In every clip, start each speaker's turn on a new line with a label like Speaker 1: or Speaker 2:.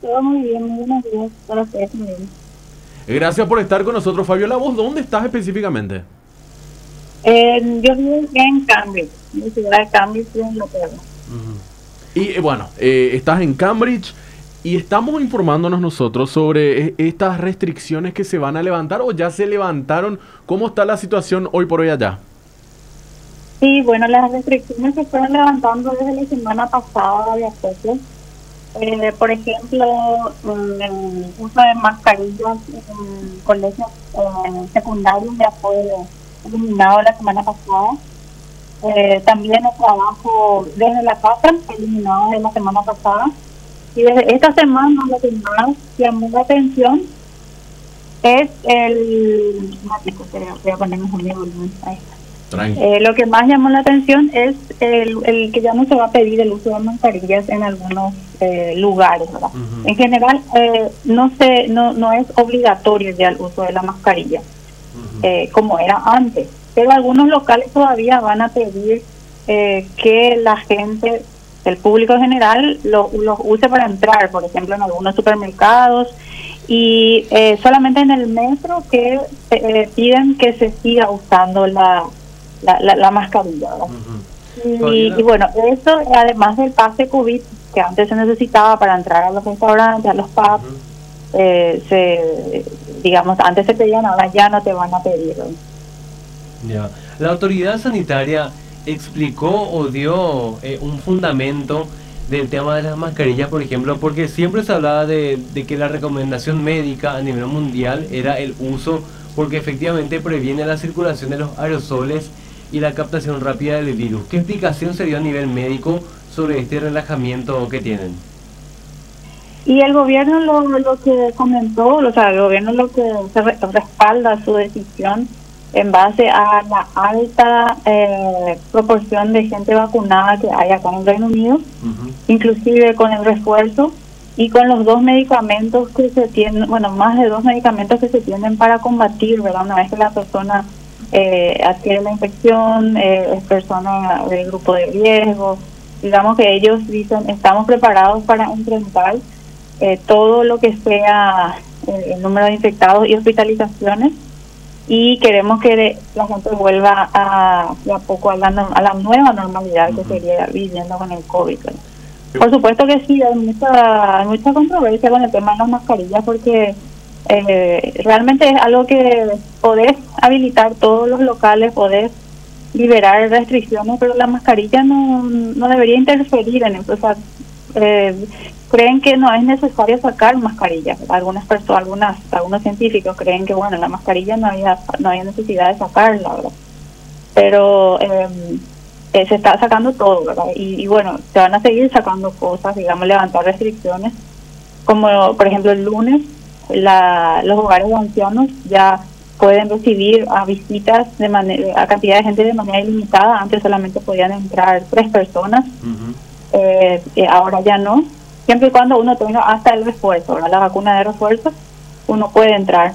Speaker 1: Todo muy bien, muy buenos días para ustedes también.
Speaker 2: Gracias por estar con nosotros, Fabiola. ¿Vos dónde estás específicamente?
Speaker 1: Yo vivo en Cambridge, en la ciudad de Cambridge, en Inglaterra.
Speaker 2: Ujú. Y bueno, estás en Cambridge y estamos informándonos nosotros sobre estas restricciones que se van a levantar o ya se levantaron. ¿Cómo está la situación hoy por hoy allá?
Speaker 1: Sí, bueno, las restricciones se fueron levantando desde la semana pasada de a poco. Por ejemplo, el uso de mascarillas en colegios secundarios ya fue eliminado la semana pasada. También el trabajo desde la casa fue eliminado desde la semana pasada. Y desde esta semana lo que más llamó la atención es el... Voy a poner un volumen. Ahí está.
Speaker 2: Tranqui.
Speaker 1: Lo que más llamó la atención es el que ya no se va a pedir el uso de mascarillas en algunos lugares, ¿verdad?
Speaker 2: Ujú.
Speaker 1: En general, no es obligatorio ya el uso de la mascarilla, como era antes, pero algunos locales todavía van a pedir que la gente, el público en general, los use para entrar, por ejemplo, en algunos supermercados, y solamente en el metro que piden que se siga usando la mascarilla, ¿verdad? Y bueno, eso además del pase COVID que antes se necesitaba para entrar a los restaurantes, a los pubs, digamos, antes se pedían, ahora ya no te van a pedir, ¿no?
Speaker 3: Ya. La autoridad sanitaria explicó o dio un fundamento del tema de las mascarillas, por ejemplo, porque siempre se hablaba de que la recomendación médica a nivel mundial era el uso, porque efectivamente previene la circulación de los aerosoles y la captación rápida del virus. ¿Qué explicación se dio a nivel médico sobre este relajamiento que tienen?
Speaker 1: Y el gobierno lo que comentó, o sea, el gobierno lo que respalda su decisión en base a la alta proporción de gente vacunada que hay acá en el Reino Unido, inclusive con el refuerzo y con los dos medicamentos que se tienen, bueno, más de dos medicamentos que se tienen para combatir, ¿verdad? Una vez que la persona adquiere la infección, es persona del grupo de riesgo, digamos que ellos dicen, estamos preparados para enfrentar todo lo que sea el número de infectados y hospitalizaciones, y queremos que la gente vuelva de a poco a la nueva normalidad que sería viviendo con el COVID, ¿verdad? Por supuesto que sí, hay mucha controversia con el tema de las mascarillas, porque realmente es algo que podés habilitar todos los locales, podés liberar restricciones, pero la mascarilla no debería interferir en eso. O sea, creen que no es necesario sacar mascarillas. Algunas personas, algunos científicos creen que bueno, la mascarilla no había necesidad de sacarla, ¿verdad? Pero se está sacando todo, ¿verdad? Y bueno, se van a seguir sacando cosas, digamos, levantar restricciones, como por ejemplo el lunes los hogares de ancianos ya pueden recibir a visitas a cantidad de gente de manera ilimitada. Antes solamente podían entrar 3 personas, ahora ya no, siempre y cuando uno tenga hasta el refuerzo, ¿verdad? La vacuna de refuerzo, uno puede entrar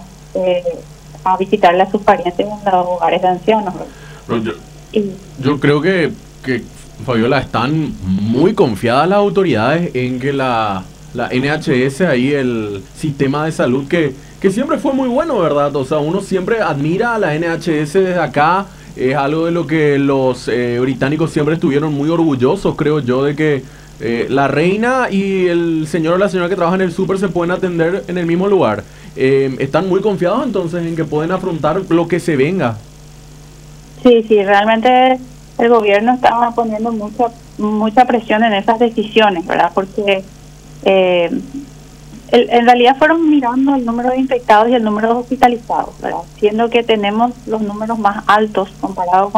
Speaker 1: a visitarle a sus parientes en los hogares de ancianos, ¿verdad?
Speaker 2: Yo creo que Fabiola, están muy confiadas las autoridades en que la NHS, ahí el sistema de salud que siempre fue muy bueno, ¿verdad? O sea, uno siempre admira a la NHS desde acá, es algo de lo que los británicos siempre estuvieron muy orgullosos, creo yo, de que la reina y el señor o la señora que trabajan en el súper se pueden atender en el mismo lugar. Están muy confiados entonces en que pueden afrontar lo que se venga.
Speaker 1: Sí, realmente el gobierno está poniendo mucha presión en esas decisiones, ¿verdad? Porque en realidad fueron mirando el número de infectados y el número de hospitalizados, ¿verdad? Siendo que tenemos los números más altos comparados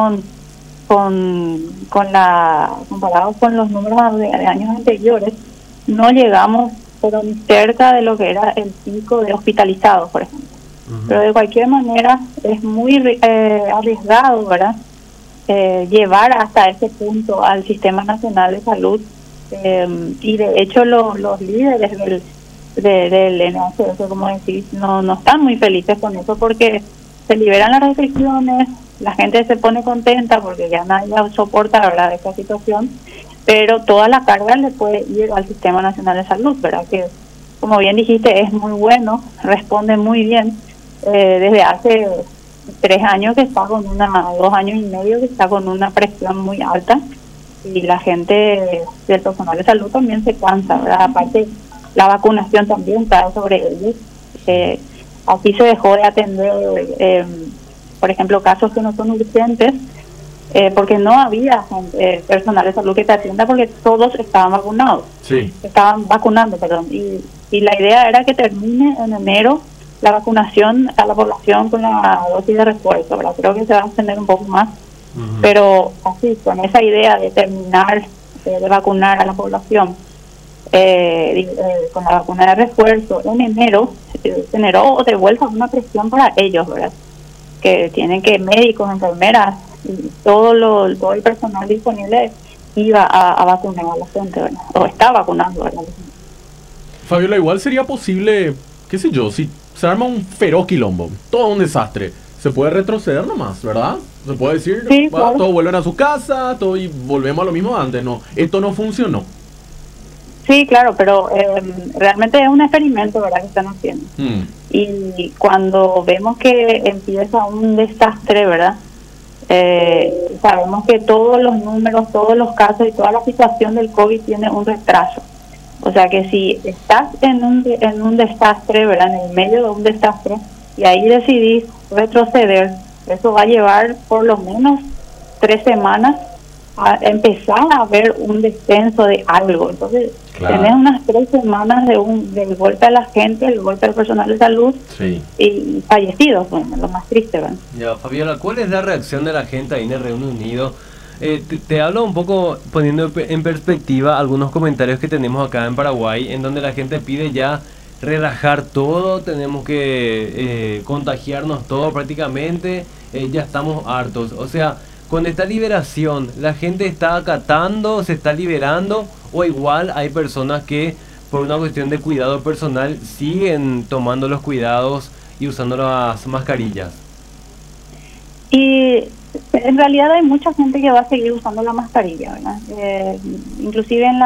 Speaker 1: comparados con los números de años anteriores. No llegamos pero ni cerca de lo que era el pico de hospitalizados, por ejemplo. Pero de cualquier manera es muy arriesgado, ¿verdad? Llevar hasta ese punto al Sistema Nacional de Salud, y de hecho los líderes del NHS, como decís, no están muy felices con eso, porque se liberan las restricciones, la gente se pone contenta porque ya nadie soporta, ¿verdad?, esta situación, pero toda la carga le puede ir al Sistema Nacional de Salud, ¿verdad?, que como bien dijiste, es muy bueno, responde muy bien. Desde hace 3 años que está con 2 años y medio que está con una presión muy alta, y la gente del personal de salud también se cansa, ¿verdad? Aparte, la vacunación también cae sobre ellos. Aquí se dejó de atender, por ejemplo, casos que no son urgentes, porque no había personal de salud que te atienda, porque todos estaban vacunados.
Speaker 2: Sí.
Speaker 1: Estaban vacunando, perdón. Y la idea era que termine en enero la vacunación a la población con la dosis de refuerzo, ¿verdad? Creo que se va a extender un poco más, pero así, con esa idea de terminar de vacunar a la población con la vacuna de refuerzo en enero, se generó de vuelta una presión para ellos, ¿verdad? Que tienen que médicos, enfermeras y todo el personal disponible iba a vacunar a la gente, ¿verdad? O está vacunando, ¿verdad?
Speaker 2: Fabiola, igual sería posible, qué sé yo, si se arma un feroz quilombo, todo un desastre, se puede retroceder nomás, ¿verdad? Se puede decir,
Speaker 1: Sí, claro.
Speaker 2: Todos vuelven a su casa, todo y volvemos a lo mismo de antes. No, esto no funcionó.
Speaker 1: Sí, claro, pero realmente es un experimento, ¿verdad?, que están haciendo. Y cuando vemos que empieza un desastre, ¿verdad? Sabemos que todos los números, todos los casos y toda la situación del COVID tiene un retraso. O sea que si estás en un desastre, ¿verdad?, en el medio de un desastre, y ahí decidís retroceder, eso va a llevar por lo menos 3 semanas a empezar a ver un descenso de algo. Entonces,
Speaker 2: claro,
Speaker 1: tenés unas 3 semanas del golpe a la gente, el golpe al personal de salud,
Speaker 2: sí,
Speaker 1: y fallecidos, bueno, lo más triste, ¿verdad?
Speaker 3: Ya, Fabiola, ¿cuál es la reacción de la gente ahí en el Reino Unido? Te hablo un poco poniendo en perspectiva algunos comentarios que tenemos acá en Paraguay, en donde la gente pide ya relajar todo, tenemos que contagiarnos todo prácticamente, ya estamos hartos. O sea, con esta liberación, ¿la gente está acatando, se está liberando, o igual hay personas que por una cuestión de cuidado personal siguen tomando los cuidados y usando las mascarillas?
Speaker 1: Y en realidad hay mucha gente que va a seguir usando la mascarilla, ¿verdad? Inclusive en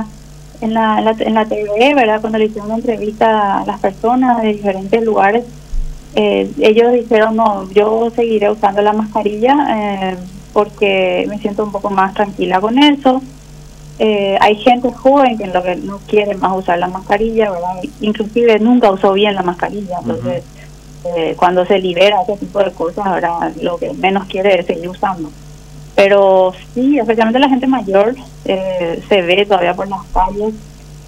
Speaker 1: la TV, ¿verdad?, cuando le hicieron una entrevista a las personas de diferentes lugares, ellos dijeron, no, yo seguiré usando la mascarilla porque me siento un poco más tranquila con eso. Hay gente joven que lo que no quiere más usar la mascarilla, ¿verdad? Inclusive nunca usó bien la mascarilla, entonces cuando se libera ese tipo de cosas, ahora lo que menos quiere es seguir usando. Pero sí, especialmente la gente mayor se ve todavía por las calles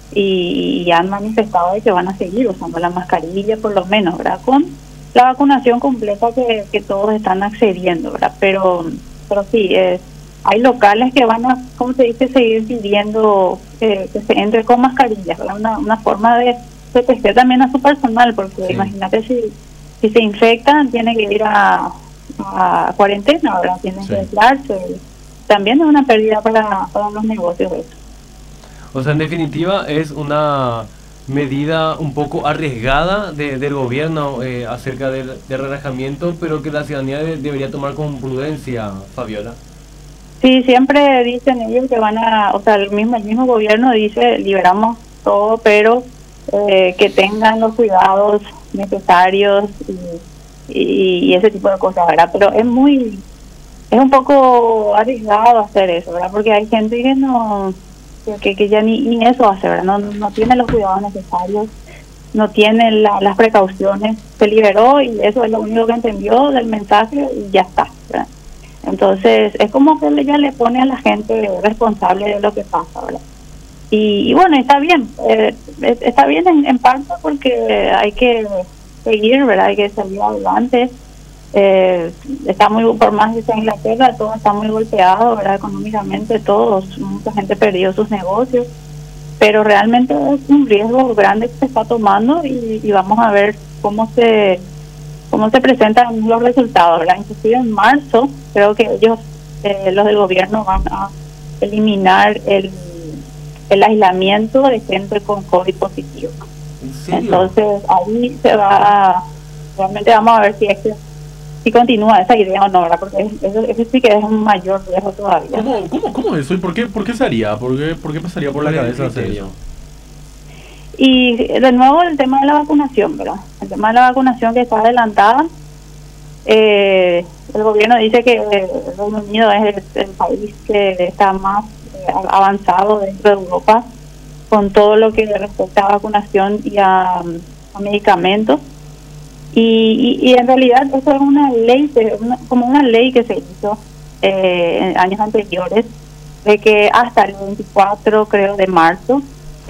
Speaker 1: y han manifestado de que van a seguir usando la mascarilla, por lo menos, ¿verdad?, con la vacunación completa que todos están accediendo, ¿verdad? Pero sí, hay locales que van a, ¿cómo se dice?, seguir pidiendo que se entre con mascarillas, ¿verdad? Una forma de proteger también a su personal, porque sí, imagínate si se infectan, tiene que ir a cuarentena, ¿verdad? Tienen que aislarse. También es una pérdida para los negocios eso.
Speaker 3: O sea, en definitiva es una medida un poco arriesgada del gobierno acerca del relajamiento, pero que la ciudadanía debería tomar con prudencia, Fabiola.
Speaker 1: Sí, siempre dicen ellos que o sea, el mismo gobierno dice, liberamos todo, pero que tengan los cuidados necesarios y ese tipo de cosas, ¿verdad? Pero es un poco arriesgado hacer eso, ¿verdad? Porque hay gente que no, que ya ni eso hace, ¿verdad? No tiene los cuidados necesarios, no tiene las precauciones, se liberó y eso es lo único que entendió del mensaje y ya está, ¿verdad? Entonces es como que ella le pone a la gente responsable de lo que pasa, ¿verdad? Y bueno, está bien en parte porque hay que seguir, ¿verdad? Hay que salir adelante. Está por más que sea Inglaterra, todo está muy golpeado, ¿verdad? Económicamente, mucha gente perdió sus negocios, pero realmente es un riesgo grande que se está tomando y vamos a ver cómo se presentan los resultados, ¿verdad? Inclusive en marzo creo que ellos, los del gobierno, van a eliminar el aislamiento de gente con COVID positivo.
Speaker 3: ¿En serio?
Speaker 1: Entonces ahí realmente vamos a ver si continúa esa idea o no, ¿verdad? Porque eso sí que es un mayor riesgo todavía.
Speaker 2: ¿Cómo eso? ¿Y por qué se haría? ¿Por qué pasaría por la cabeza hacer eso?
Speaker 1: Y de nuevo el tema de la vacunación, ¿verdad? El tema de la vacunación que está adelantada. El gobierno dice que el Reino Unido es el país que está más avanzado dentro de Europa con todo lo que respecta a vacunación y a medicamentos. Y en realidad eso es una ley, como una ley que se hizo en años anteriores, de que hasta el 24, creo, de marzo,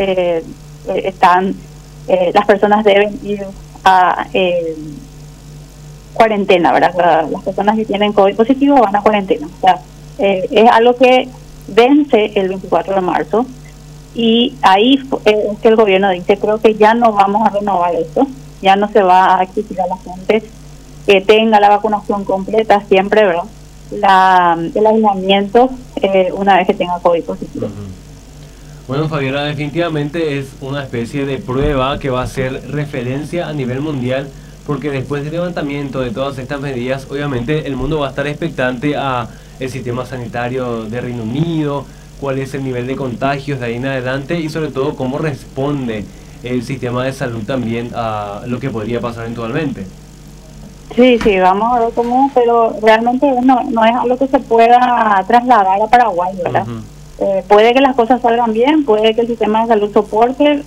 Speaker 1: las personas deben ir a cuarentena, ¿verdad? Las personas que tienen COVID positivo van a cuarentena. O sea, es algo que vence el 24 de marzo y ahí es que el gobierno dice, creo que ya no vamos a renovar eso, ya no se va a exigir a la gente que tenga la vacunación completa siempre, ¿verdad? El aislamiento una vez que tenga COVID positivo.
Speaker 3: Bueno, Fabiola, definitivamente es una especie de prueba que va a ser referencia a nivel mundial, porque después del levantamiento de todas estas medidas, obviamente el mundo va a estar expectante a el sistema sanitario de Reino Unido, cuál es el nivel de contagios de ahí en adelante y sobre todo cómo responde el sistema de salud también a lo que podría pasar eventualmente.
Speaker 1: Sí, vamos a ver cómo, pero realmente no es algo que se pueda trasladar a Paraguay, ¿verdad? Puede que las cosas salgan bien, puede que el sistema de salud soporte,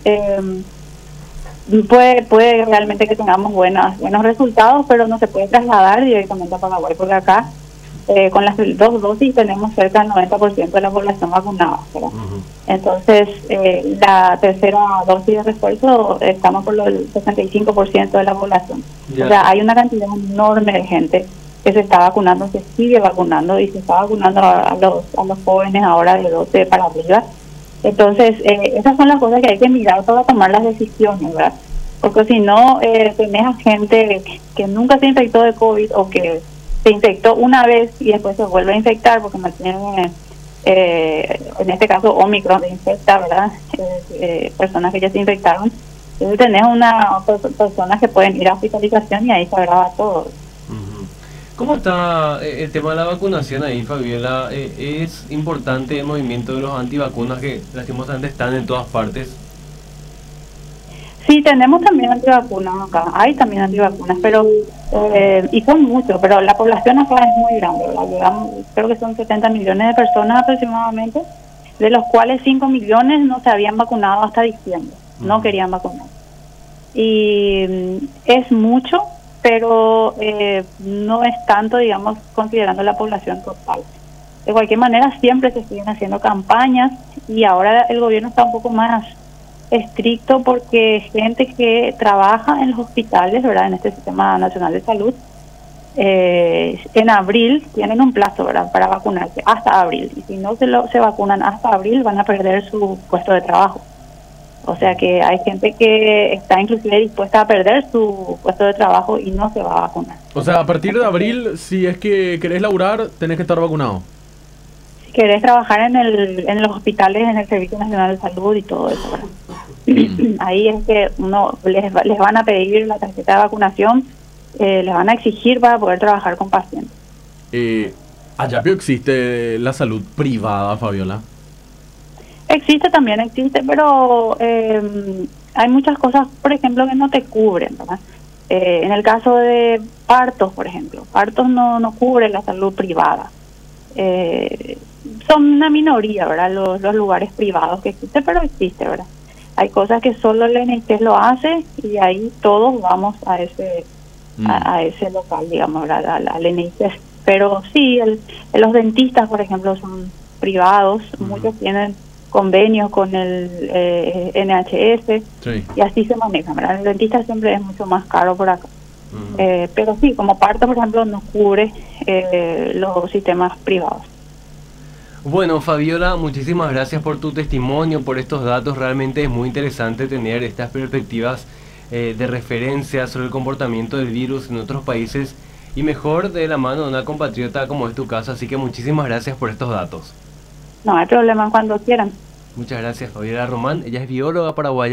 Speaker 1: puede realmente que tengamos buenos resultados, pero no se puede trasladar directamente a Paraguay, porque acá con las 2 dosis tenemos cerca del 90% de la población vacunada, ¿verdad? Entonces, la tercera dosis de refuerzo estamos por el 65% de la población. Ya. O sea, hay una cantidad enorme de gente que se está vacunando, se sigue vacunando y se está vacunando a los jóvenes ahora de 12 para arriba. Entonces, esas son las cosas que hay que mirar para tomar las decisiones, ¿verdad? Porque si no, tenés a gente que nunca se infectó de COVID o que se infectó una vez y después se vuelve a infectar porque no tiene, en este caso, Omicron de infecta, ¿verdad? Personas que ya se infectaron. Entonces tenés personas que pueden ir a hospitalización y ahí se agrava todo.
Speaker 3: ¿Cómo está el tema de la vacunación ahí, Fabiola? ¿Es importante el movimiento de los antivacunas que lastimosamente están en todas partes?
Speaker 1: Sí, tenemos también antivacunas acá, hay también antivacunas, pero y son muchos, pero la población acá es muy grande, ¿verdad? Creo que son 70 millones de personas aproximadamente, de los cuales 5 millones no se habían vacunado hasta diciembre, no querían vacunar. Y es mucho, pero no es tanto, digamos, considerando la población total. De cualquier manera, siempre se siguen haciendo campañas y ahora el gobierno está un poco más estricto porque gente que trabaja en los hospitales, ¿verdad?, en este Sistema Nacional de Salud, en abril tienen un plazo, ¿verdad?, para vacunarse hasta abril. Y si no se vacunan hasta abril, van a perder su puesto de trabajo. O sea que hay gente que está inclusive dispuesta a perder su puesto de trabajo y no se va a vacunar.
Speaker 2: O sea, a partir de abril, si es que querés laburar, tenés que estar vacunado.
Speaker 1: Si querés trabajar en los hospitales, en el Servicio Nacional de Salud y todo eso, ¿verdad? Ahí es que les van a pedir la tarjeta de vacunación, les van a exigir para poder trabajar con pacientes.
Speaker 2: Allá existe la salud privada, Fabiola.
Speaker 1: Existe, pero hay muchas cosas, por ejemplo, que no te cubren, ¿verdad? En el caso de partos, por ejemplo, partos no cubre la salud privada. Son una minoría, ¿verdad? Los lugares privados que existen, pero existe, ¿verdad? Hay cosas que solo el NICES lo hace y ahí todos vamos a ese local, digamos, ¿verdad? Al NICES. Pero sí, los dentistas, por ejemplo, son privados, muchos tienen convenios con el NHS, sí, y así se maneja, ¿verdad? El dentista siempre es mucho más caro por acá. Pero sí, como parto, por ejemplo, no cubre los sistemas privados.
Speaker 3: Bueno, Fabiola, muchísimas gracias por tu testimonio, por estos datos. Realmente es muy interesante tener estas perspectivas de referencia sobre el comportamiento del virus en otros países y mejor de la mano de una compatriota como es tu caso. Así que muchísimas gracias por estos datos.
Speaker 1: No hay problema, cuando quieran.
Speaker 3: Muchas gracias, Fabiola Román. Ella es bióloga paraguaya.